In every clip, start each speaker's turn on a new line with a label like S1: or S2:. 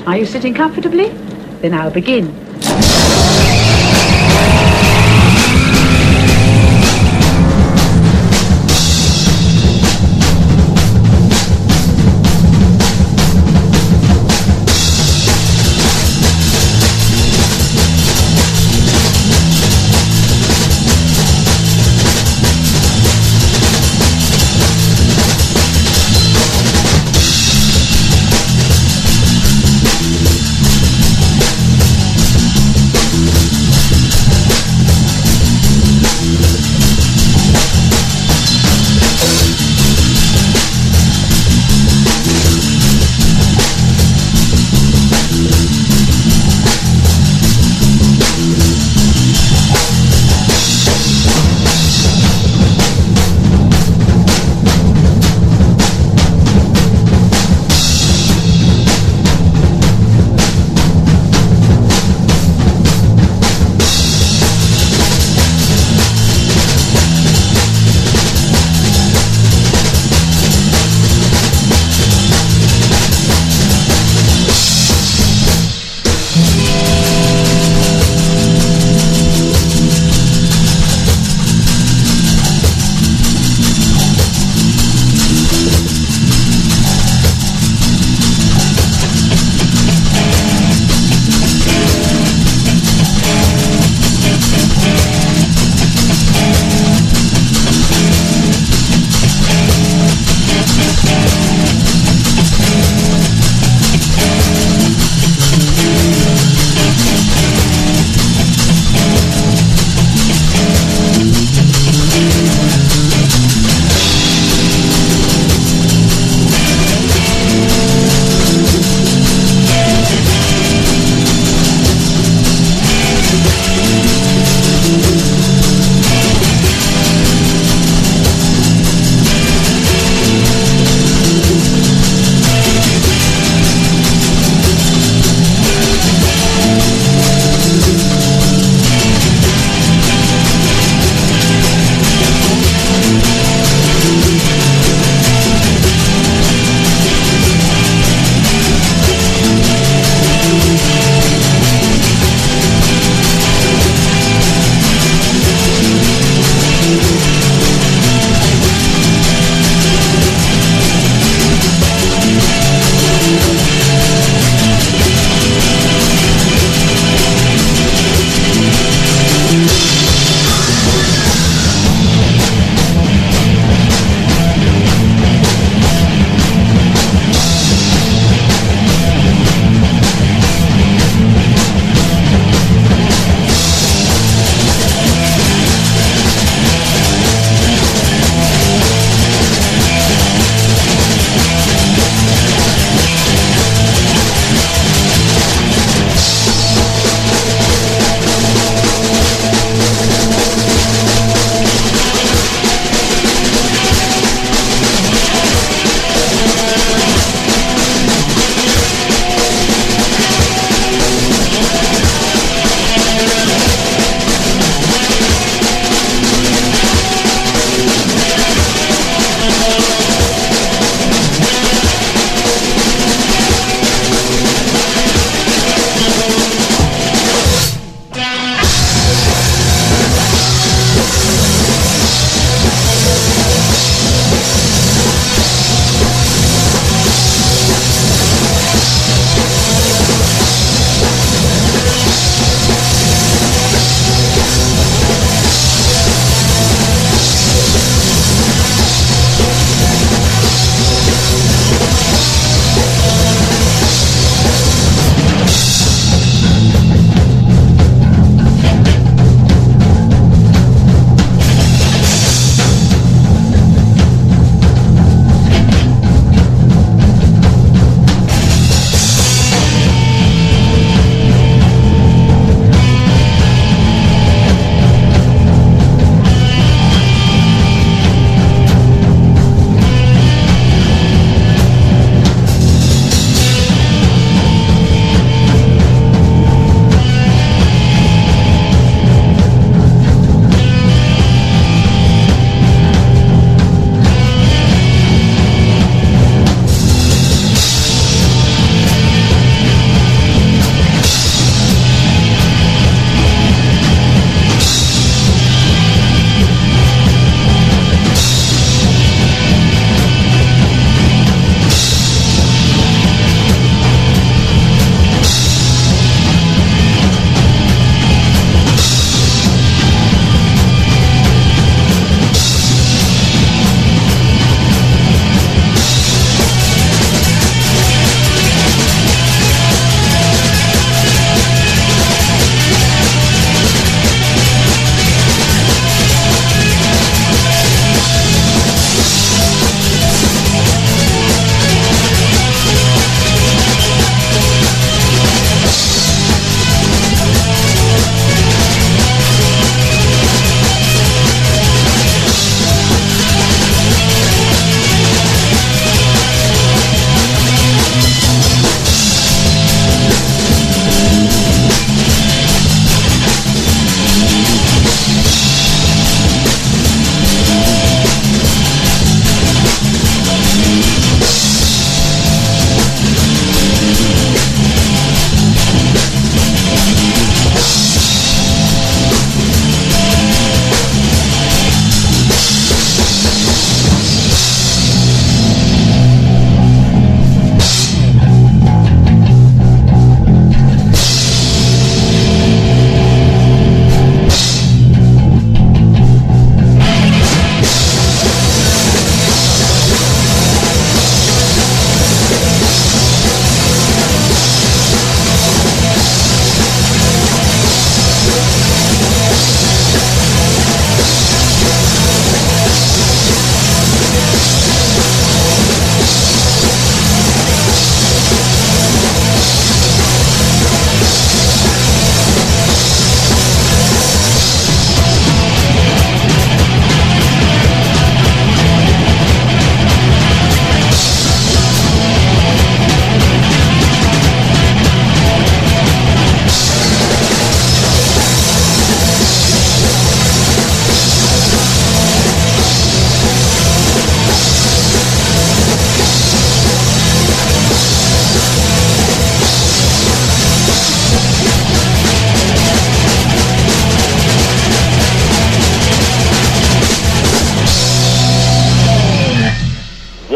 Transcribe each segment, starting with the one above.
S1: Are you sitting comfortably? Then I'll begin.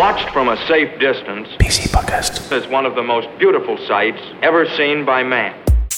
S2: watched from a safe distance,
S3: PC Podcast
S2: is one of the most beautiful sights ever seen by man.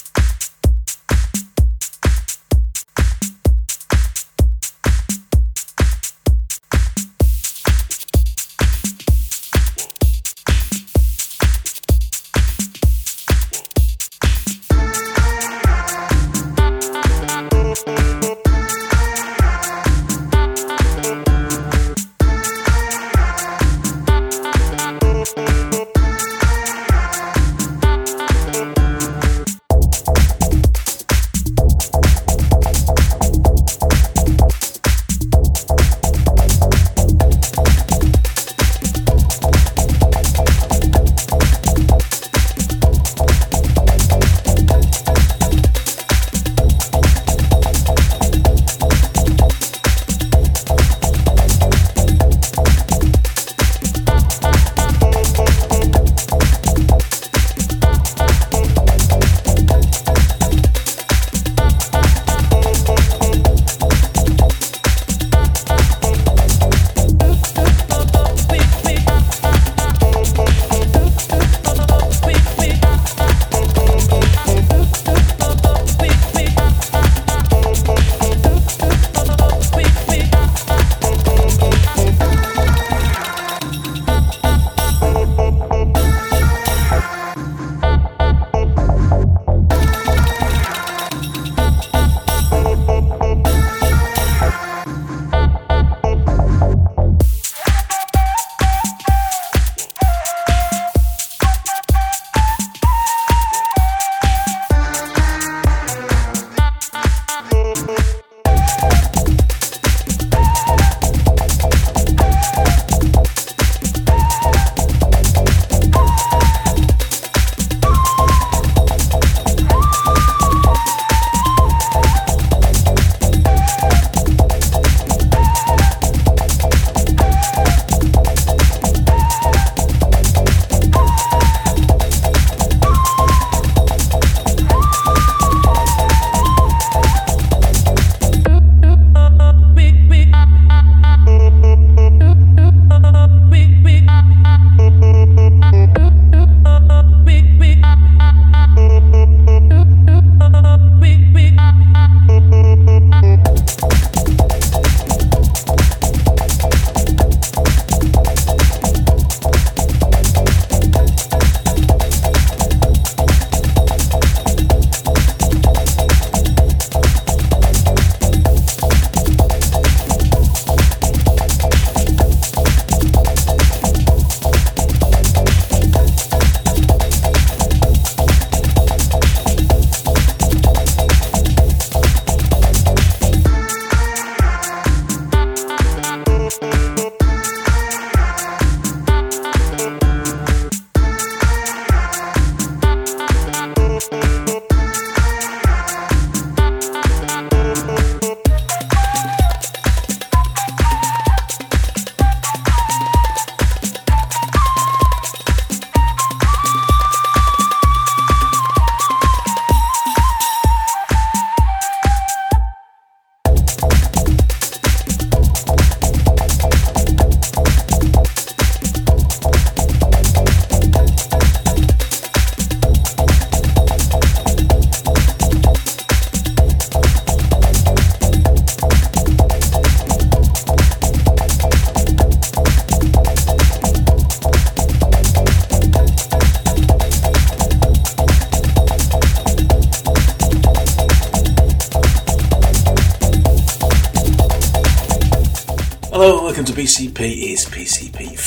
S3: Hello, welcome to PCP. It's PCP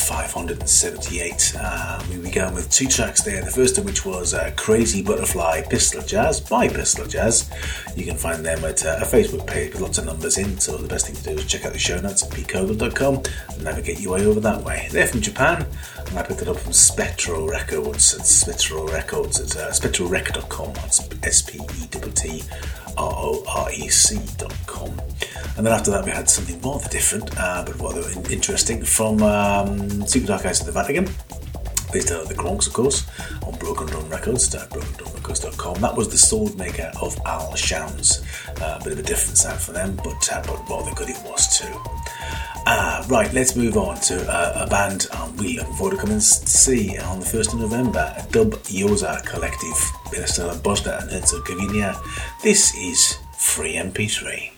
S3: 578. We began with two tracks there, the first of which was Crazy Butterfly Pistol Jazz by Pistol Jazz. You can find them at a Facebook page with lots of numbers in, so the best thing to do is check out the show notes at pkogle.com and navigate your way over that way. They're from Japan, and I picked it up from Spectral Records. It's Spectral Records. It's spectralrec.com. It's SPETTROREC.com. And then after that we had something rather different, but rather interesting, from Super Dark Eyes of the Vatican, based out of the Bronx, of course, on Broken Drum Records, brokendrumrecords.com. That was the Sword Maker of Al Shams. A bit of a different sound for them, but rather good it was too. Right, let's move on to a band I'm really looking forward to coming to see on the 1st of November, Dub Yoza Collective, based out of Bosnia and Herzegovina. This is Free MP3.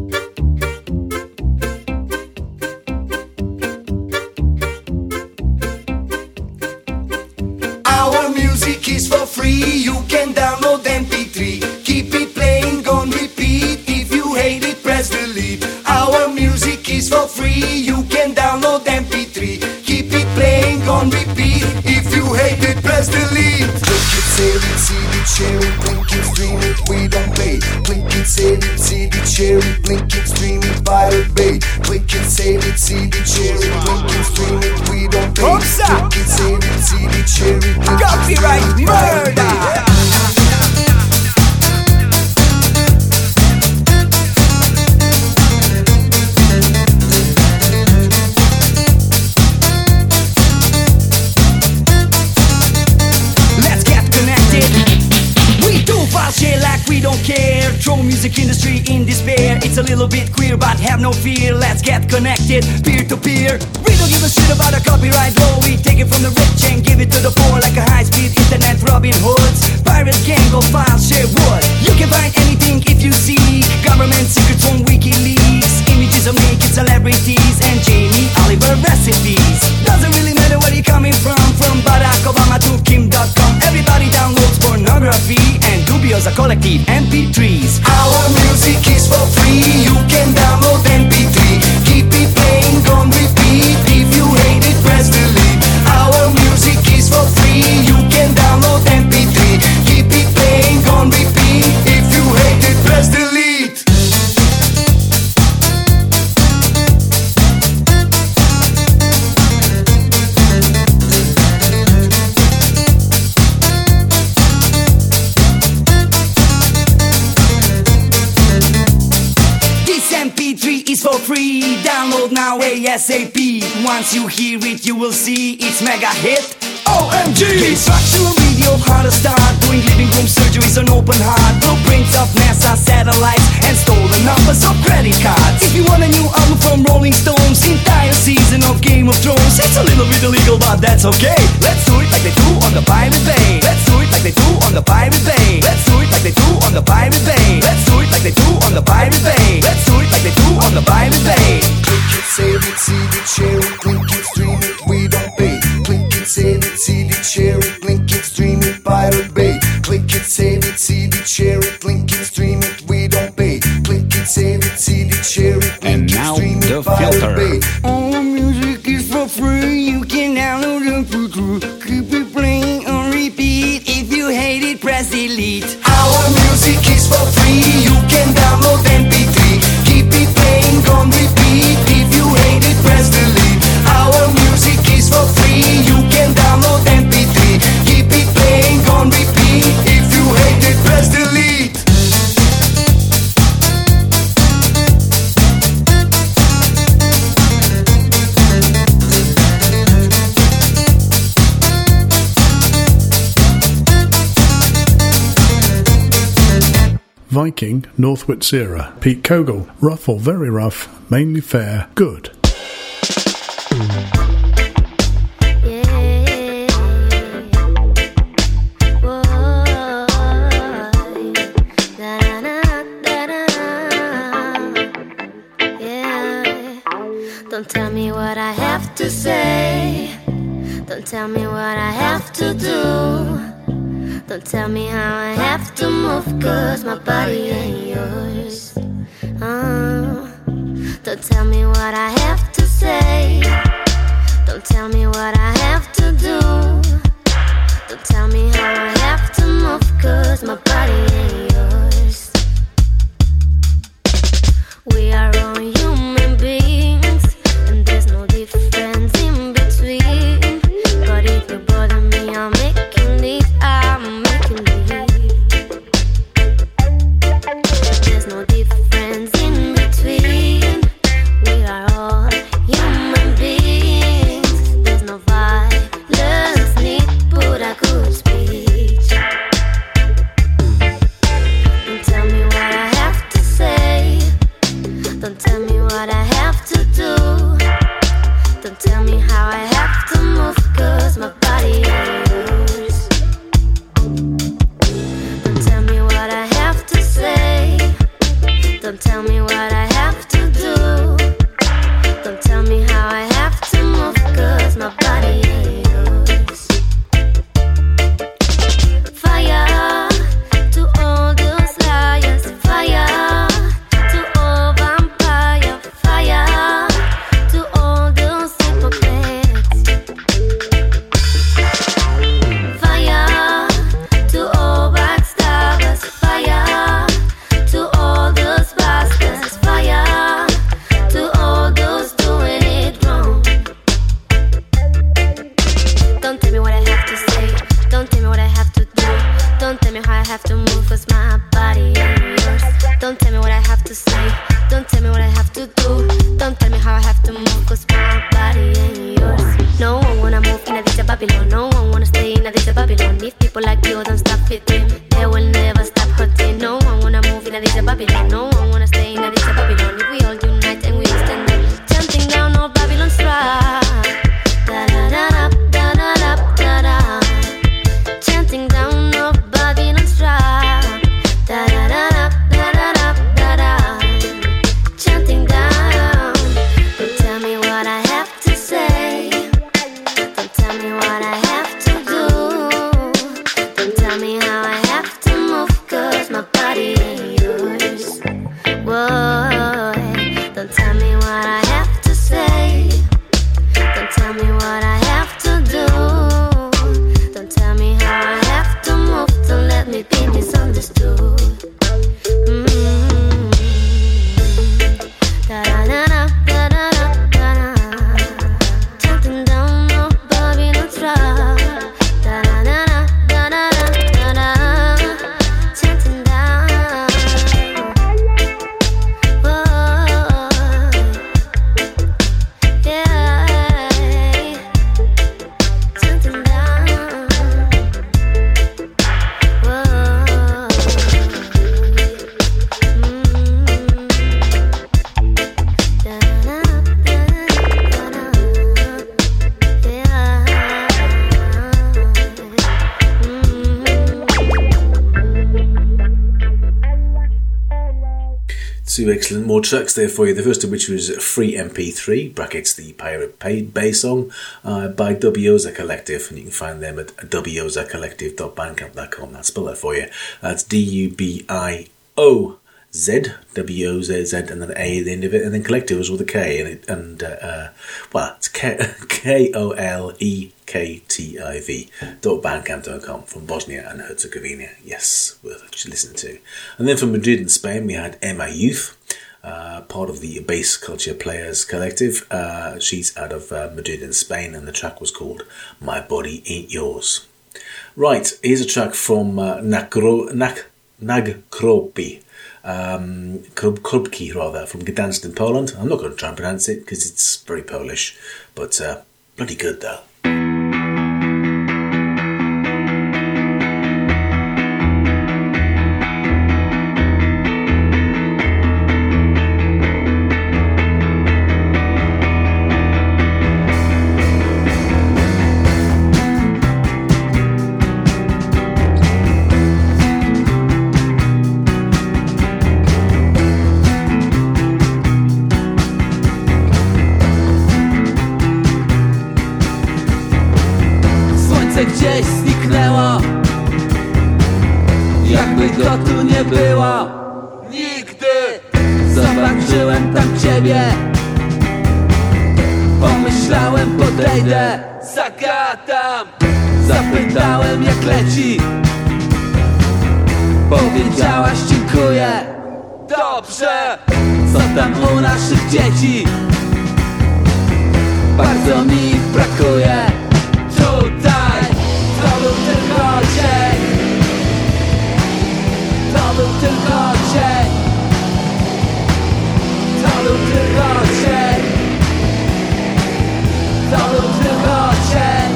S4: Our music is for free, you can download MP3. Keep it playing on repeat, if you hate it press delete. Our music is for free, you can download MP3. Keep it playing on repeat, if you hate it press delete. Click it, save it, see it, share it, blink it, stream it, we don't pay. Click it, save it, see it, share it, blink it, stream it, Pirate Bay. Click it, save it, see it, share it, blink it, stream it, we don't pay. Click it, save it, see it, share it, blink it,
S5: Copyright murder! We don't care, throw music industry in despair. It's a little bit queer, but have no fear. Let's get connected, peer to peer. We don't give a shit about a copyright law. We take it from the rich and give it to the poor, like a high-speed internet Robin Hoods. Pirate gang of files, share wood. You can find anything if you seek. Government secrets on WikiLeaks, images of naked celebrities, and Jamie Oliver recipes. Doesn't really matter where you're coming from Barack Obama to Kim.com. Everybody downloads pornography and Dubioza Collective MP3s.
S4: Our music is for free, you can download MP3. Keep it playing on repeat, if you hate it press delete. Our music is for free, you can download MP3. Keep it playing on repeat, if you hate it press delete.
S5: Is for free, download now ASAP. Once you hear it, you will see it's mega hit. OMG! Instructional video, how to start doing living room surgeries on open heart. Blueprints of NASA satellites and stolen numbers of credit cards. If you want a new album from Rolling Stones, entire season of Game of Thrones, it's a little bit illegal, but that's okay. Let's do it like they do on the Pirate Bay. Let's do it like they do on the Pirate Bay. Let's do it like they do on the Pirate Bay. Let's do it like they do on the Pirate Bay. Let's do it like they do on the Pirate Bay.
S4: Click it, save it, see it, share it, blink it, stream it, we don't pay. Click it, save it, see it, share it, blink it, stream it, Pirate Bay. Click it, save it, see it, share it, blink it, stream it, we don't pay. Click it, save it, see it, share it, blink it, stream it, Pirate Bay.
S5: All music is for free, you can download it for free. Keep it playing on repeat, if you hate it press delete.
S4: Our music is for free, you can download MP3. Keep it playing on repeat, if you hate it press delete. Our music is for free, you can download MP3. Keep it playing on repeat, if you hate it press delete.
S6: Viking, North Witsira, Pete Kogel, rough or very rough, mainly fair, good.
S7: Don't tell me what I have to say. Don't tell me what I have to do. Don't tell me how I have to move, 'cause my body ain't yours. Don't tell me what I have to say. Don't tell me what I have to do. Don't tell me how I have to move, 'cause my body ain't yours. We are all human beings, and there's no difference in between. But if you bother me, I'll make you leave. I'm making leave. There's no difference in between. We are all human beings. There's no violence, need but a good speech. Don't tell me how I have to move, cause my body ain't yours. No one wanna move in a this Babylon. No one wanna stay in a this Babylon. If people like you don't stop fitting, they will never stop hurting. No one wanna move in a this Babylon. No one wanna stay in a this Babylon. If we all unite and we stand up, chanting down all Babylon's rock. Da da da da da da da da. Chanting down all Babylon's rock. Da da da da da da da da. Chanting down. Don't tell me what I have to say. Don't tell me what I have to do. Don't tell me how I have to move, cause my body ain't yours. Whoa. Don't tell me what I have to say. Don't tell me what I have to do. Don't tell me how I have to move. Don't let me be misunderstood. Da-da-da-da, da-da-da, da-da. Chanting down all Babylon's rock. Da-da-da-da, da-da-da, da-da. Chanting down. Whoa. Yeah. Chanting down. Whoa.
S3: Two excellent more tracks there for you. The first of which was Free MP3, brackets the Pirate Bay song by Dubioza Collective, and you can find them at dubiozacollective.bandcamp.com. I'll spell that for you. That's DUBIOZ, WOZZ, and then A at the end of it, and then Collective was with a K, well, it's KOLEKTIV.bandcamp.com from Bosnia and Herzegovina. Yes, worth it to listen to. And then from Madrid in Spain, we had Emma Youth, part of the Bass Culture Players Collective. She's out of Madrid in Spain, and the track was called My Body Ain't Yours. Right, here's a track from Nagkropi. Krupki rather, from Gdansk in Poland. I'm not going to try and pronounce it because it's very Polish, but bloody good though.
S8: Gdzieś zniknęło, jakby go tu nie było nigdy. Zobaczyłem tam ciebie, pomyślałem podejdę, zagadam. Zapytałem jak leci, powiedziałaś dziękuję. Dobrze, co tam u naszych dzieci? Bardzo mi ich brakuje. Tutaj to był tylko dzień. To był tylko dzień. To był tylko dzień. To był tylko dzień.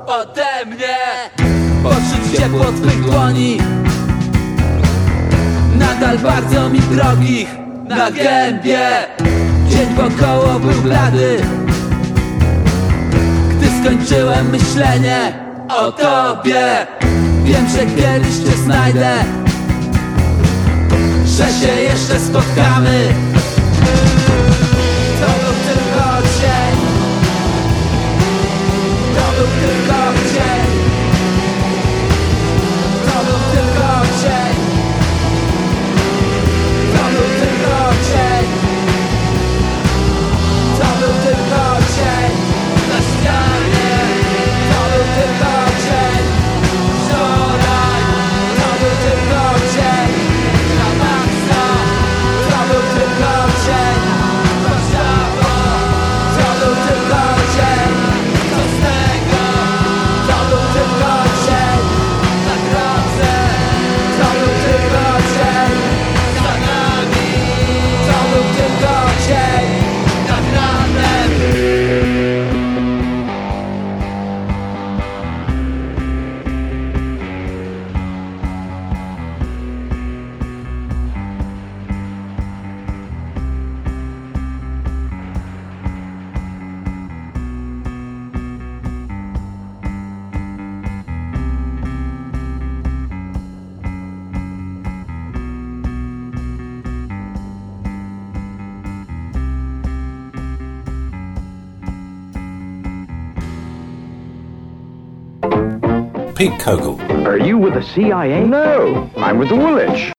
S8: ode mnie. Poczuć ciepło twych dłoni, nadal bardzo mi drogich, na gębie. Dzień wokoło był blady, gdy skończyłem myślenie o tobie. Wiem, że kiedyś cię znajdę, że się jeszcze spotkamy. To był tylko dzień, to był tylko dzień, to był tylko dzień, to był tylko dzień, to był tylko dzień na ścianie, to był tylko dzień wczoraj, to był tylko dzień na maksa, to był tylko dzień Warszawa, to był tylko dzień, co z tego, to był tylko dzień na drodze, to był tylko dzień za nami, to był tylko dzień nad ranem.
S3: Pete Kogel.
S2: Are you with the CIA? No, I'm with the Woolwich.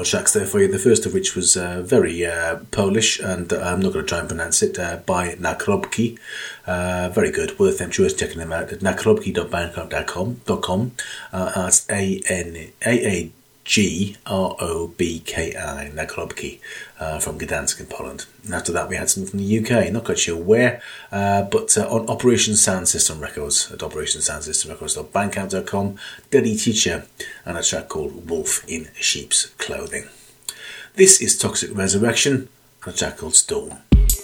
S3: tracks there for you. The first of which was very Polish, and I'm not going to try and pronounce it, by Nakrobki. Very good, worth them choice checking them out at nakrobki.bandcamp.com. That's ANAAGROBKI, Nakrobki, from Gdansk in Poland. And after that we had something from the UK, not quite sure where, but on Operation Sound System Records, at operationsoundsystemrecords.bandcamp.com, Daddy Teacher, and a track called Wolf in Sheep's Clothing. This is Toxic Resurrection, and a track called Storm.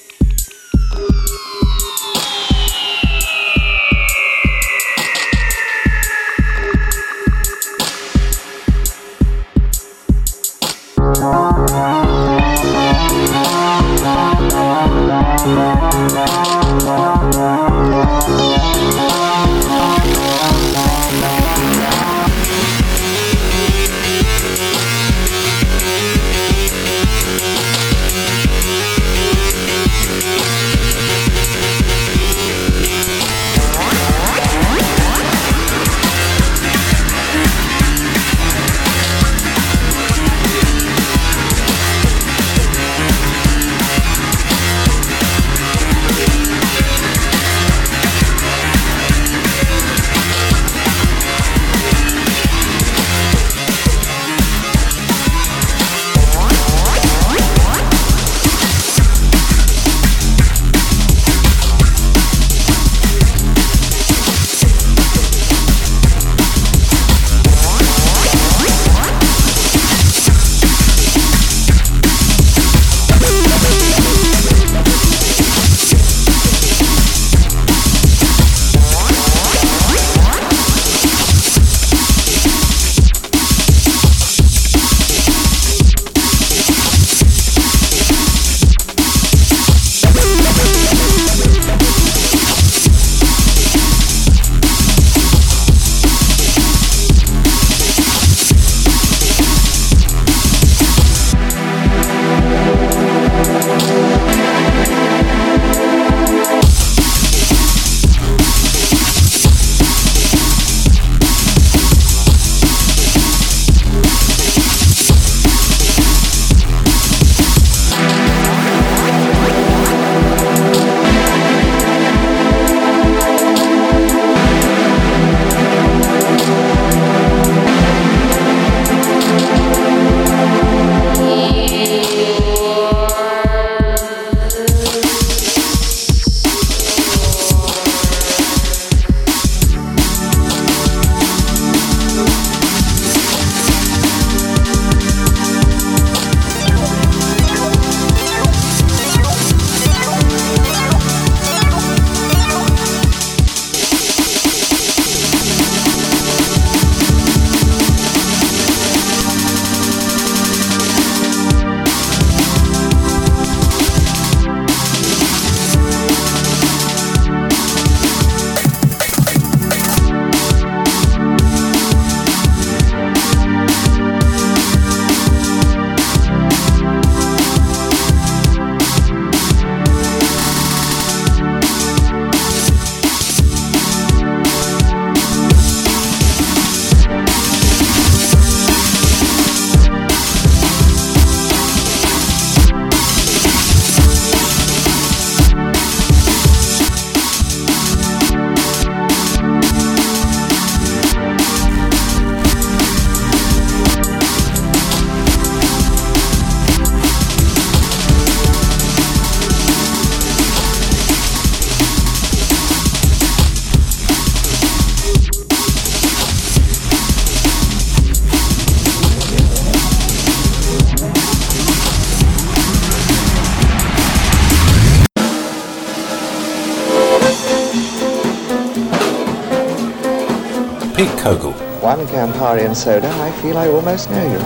S9: Pete Kogel.
S10: One Campari and soda, I feel I almost know you.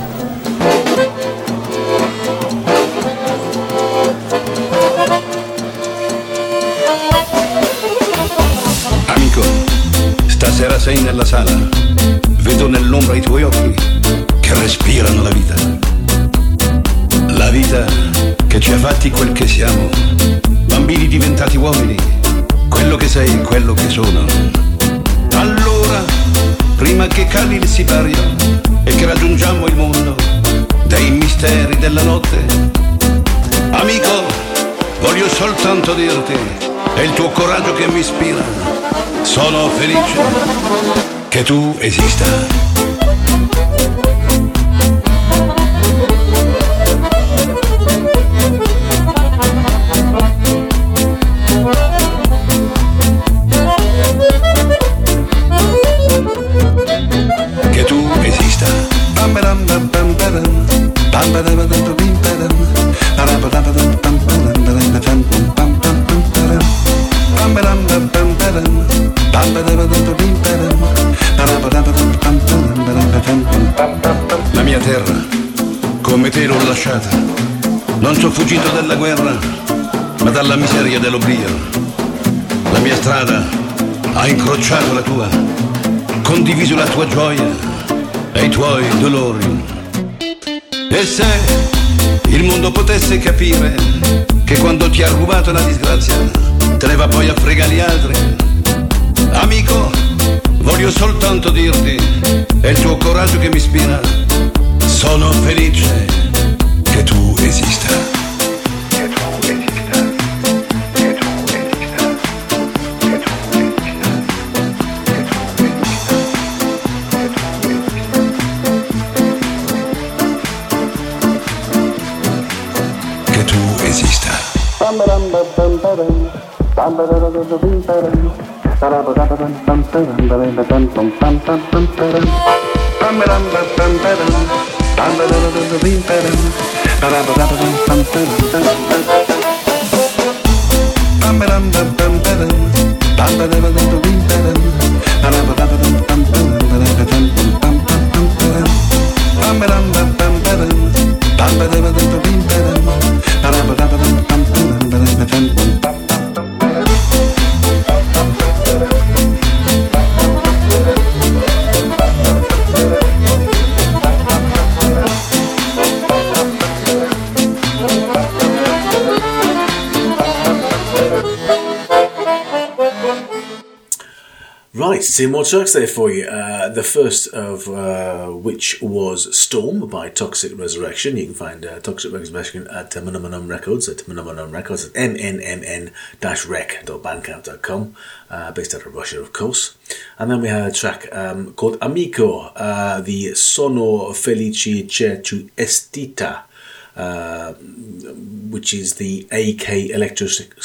S9: Amico, stasera sei nella sala. Vedo nell'ombra i tuoi occhi che respirano la vita. La vita che ci ha fatti quel che siamo. Bambini diventati uomini. Quello che sei, quello che sono. Allora, prima che cali il sipario e che raggiungiamo il mondo, dei misteri della notte. Amico, voglio soltanto dirti, è il tuo coraggio che mi ispira. Sono felice che tu esista. Che tu esista. La mia terra, come te l'ho lasciata. Non sono fuggito dalla guerra, ma dalla miseria dell'oblio. La mia strada ha incrociato la tua, condiviso la tua gioia e i tuoi dolori. E se il mondo potesse capire che quando ti ha rubato la disgrazia te ne va poi a fregare gli altri. Amico, voglio soltanto dirti, è il tuo coraggio che mi ispira. Sono felice che tu esista.
S3: Right, two more tracks there for you. The first of which was Storm by Toxic Resurrection. You can find Toxic Resurrection at Mnum Records, at Mnum Records, at mnmn-rec.bandcamp.com, based out of Russia, of course. And then we had a track called Amico, the Sono Felici che tu estita, which is the AK Electro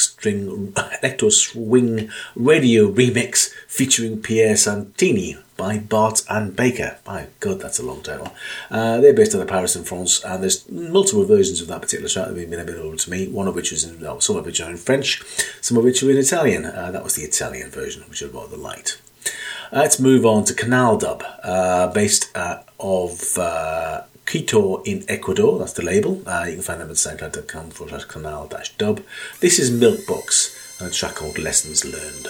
S3: Swing Radio remix featuring Pierre Santini by Bart and Baker. My God, that's a long title. They're based out of Paris in France, and there's multiple versions of that particular track that have been available to me. One of which is some of which are in French, some of which are in Italian. That was the Italian version, which I rather liked. Let's move on to Canal Dub, based of Quito in Ecuador. That's the label. You can find them at soundcloud.com/canal-dub. This is Milkbox and a track called Lessons Learned.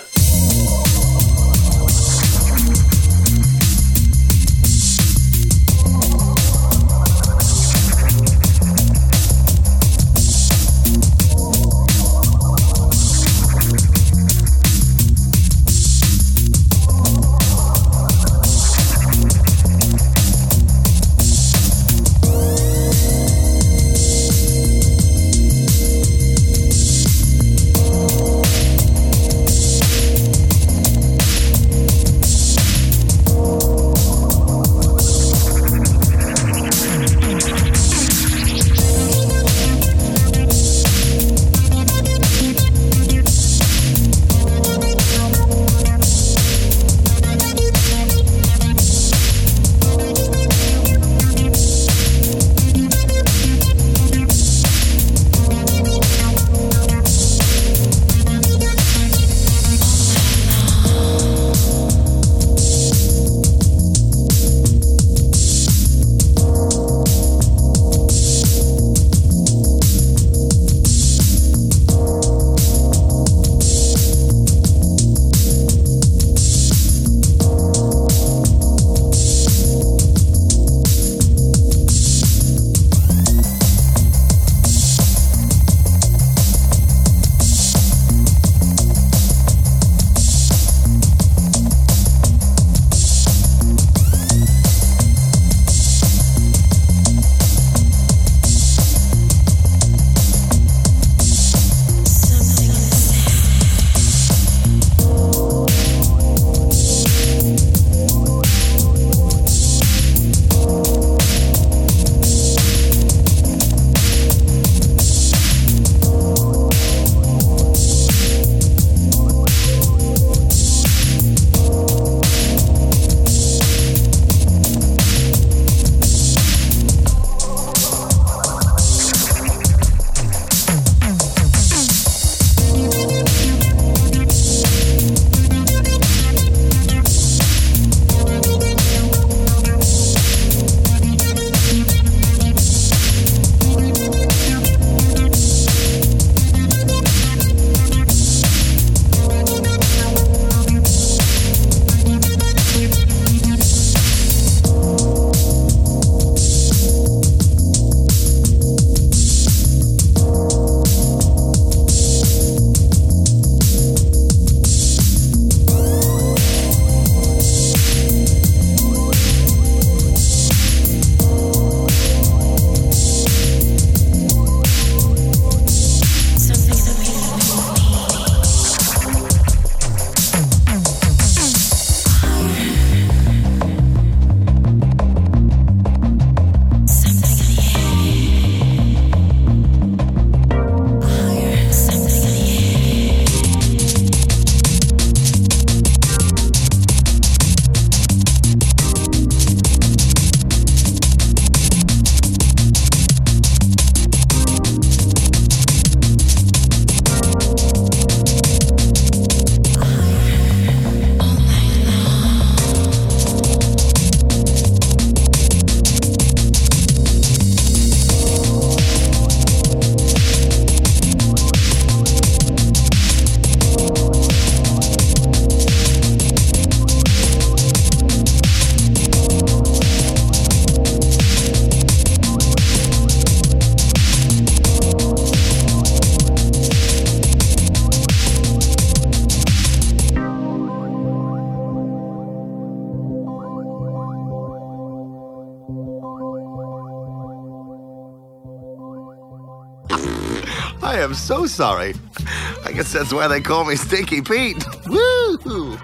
S11: I am so sorry. I guess that's why they call me Stinky Pete. Woo!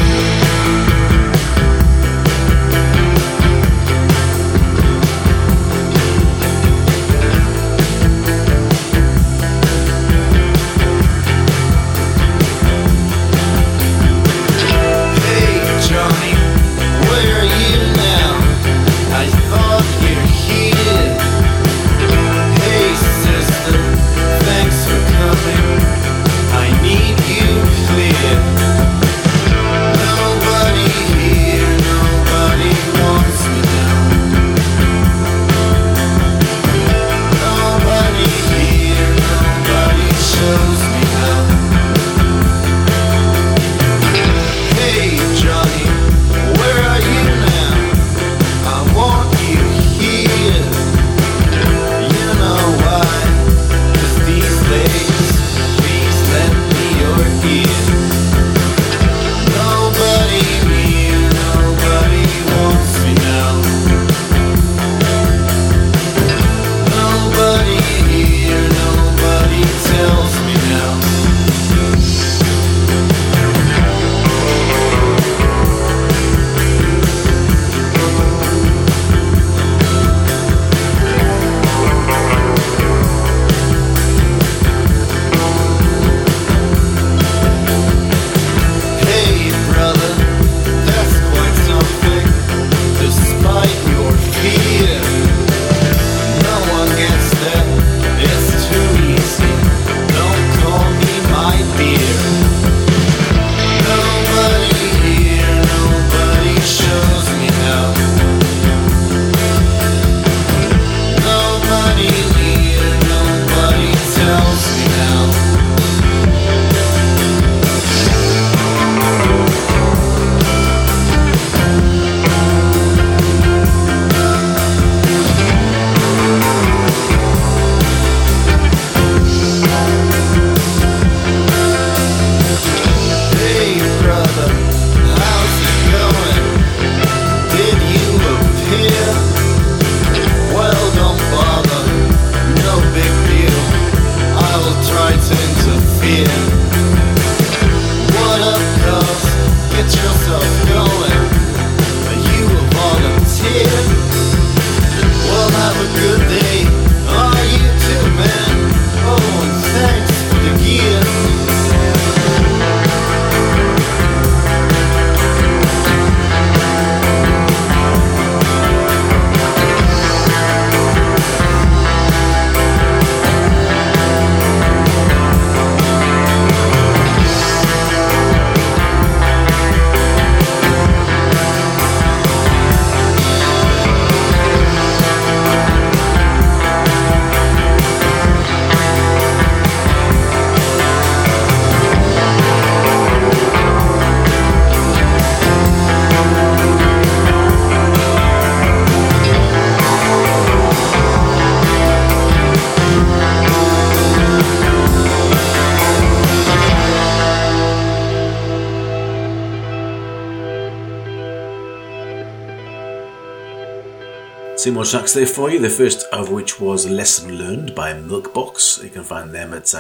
S3: Two more tracks there for you, the first of which was Lesson Learned by Milkbox. You can find them at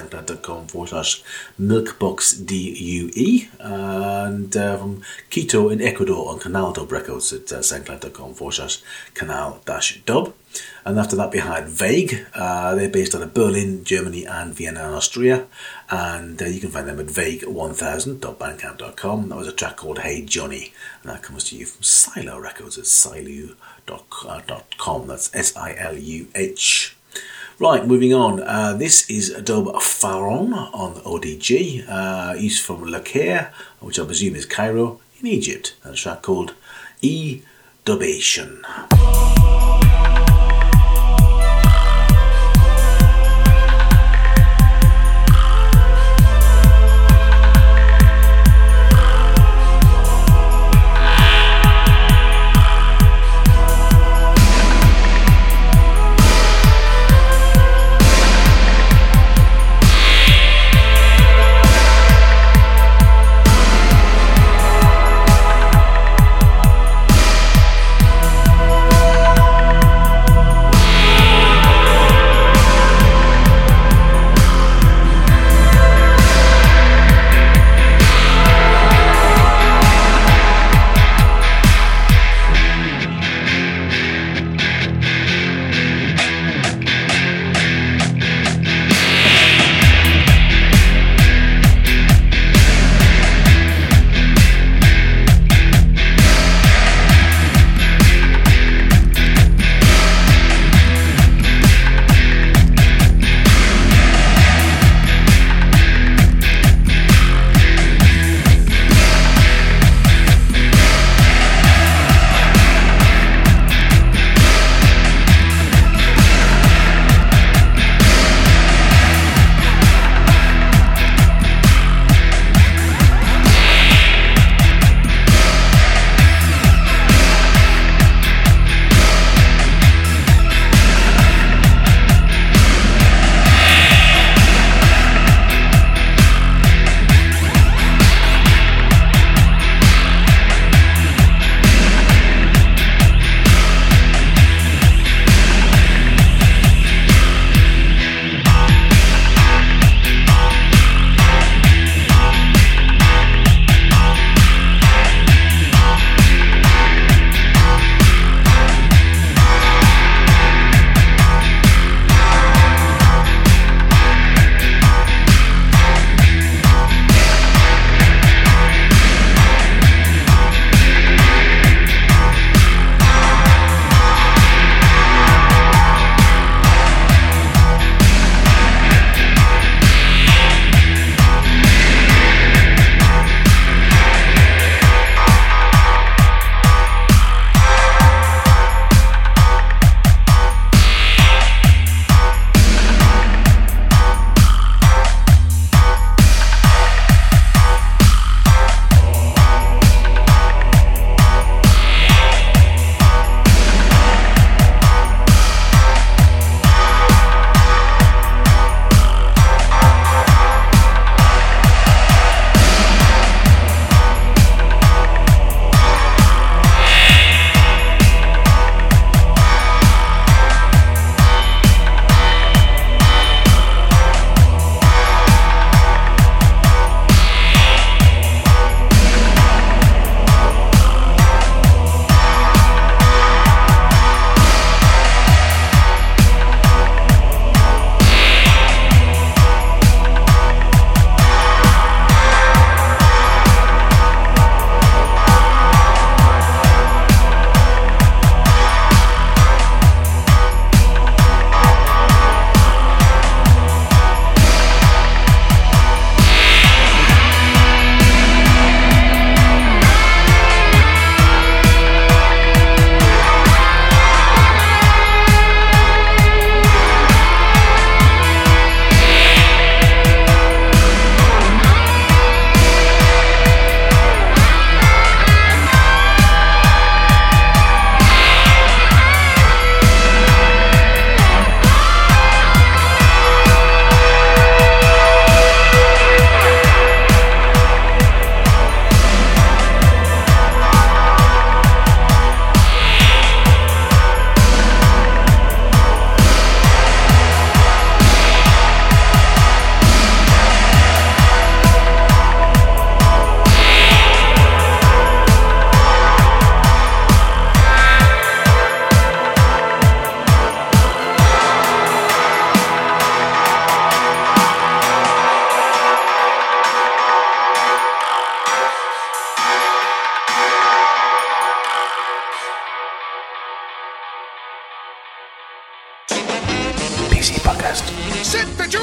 S3: soundcloud.com/milkboxdue, and from Quito in Ecuador on Canal Dub Records at soundcloud.com/canal-dub. And after that we had Vague. They're based out of Berlin, Germany and Vienna and Austria, and you can find them at vague1000.bandcamp.com. That was a track called Hey Johnny, and that comes to you from Silo Records at silu.com. That's SILUH. Right, moving on. This is Dub Pharaon on ODG. He's from Le Caire, which I presume is Cairo in Egypt. And a track called E-Dubation.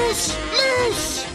S12: loose, loose.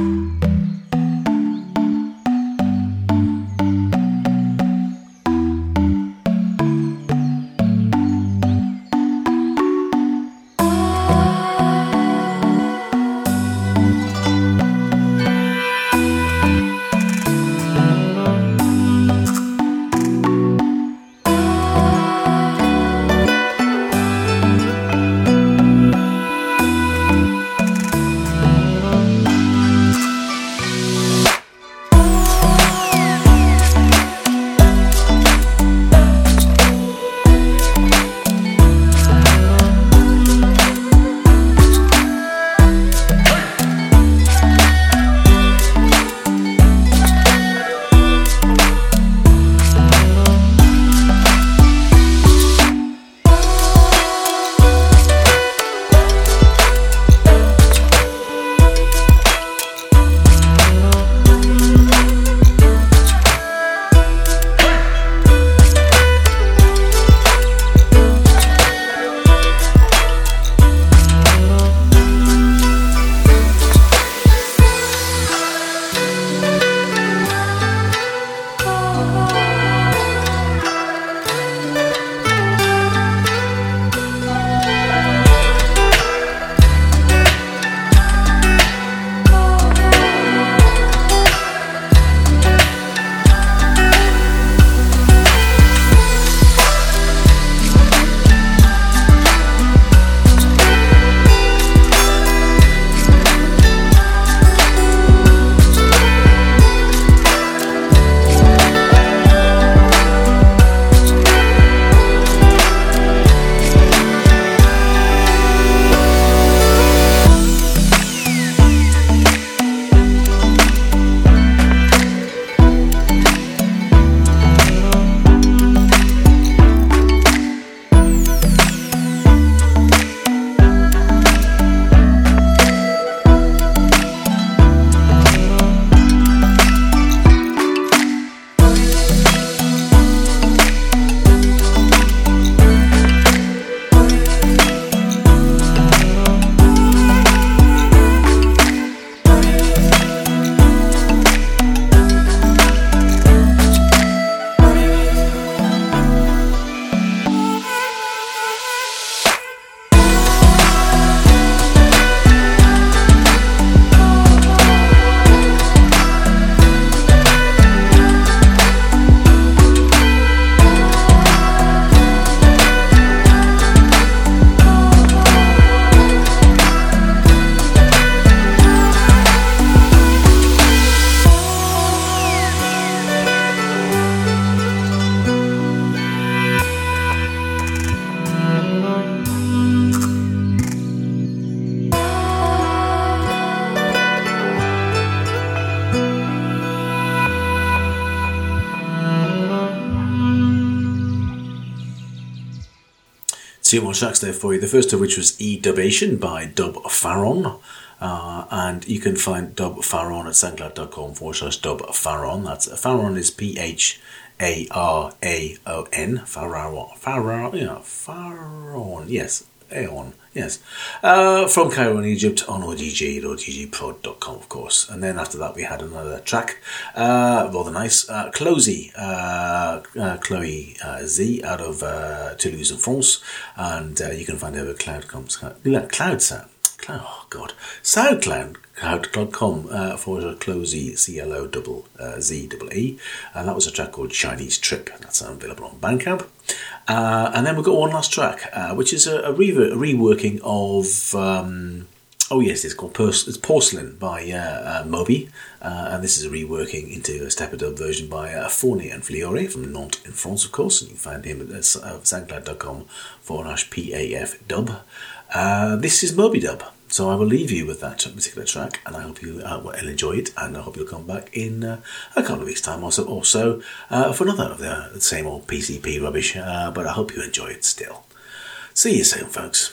S3: Two more tracks there for you. The first of which was E-Dubation by Dub Pharaon. And you can find Dub Pharaon at soundcloud.com/Dub Pharaon. That's Pharaon is Pharaon. Pharaon, yes. Aeon, yes. From Cairo in Egypt on ODG at ODGprod.com, of course. And then after that we had another track, rather nice, Chloe Z out of Toulouse in France. And you can find her at SoundCloud.com for Closey, CLOZZE. And that was a track called Chinese Trip. That's available on Bandcamp. And then we've got one last track, which is a reworking of, it's called Porcelain by Moby. And this is a reworking into a step-a-dub version by Fournier and Fliore from Nantes in France, of course. And you can find him at soundcloud.com/PAF dub. This is Moby Dub. So I will leave you with that particular track, and I hope you will enjoy it, and I hope you'll come back in a couple of weeks' time or so for another of the same old PCP rubbish, but I hope you enjoy it still. See you soon, folks.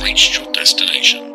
S12: reached your destination.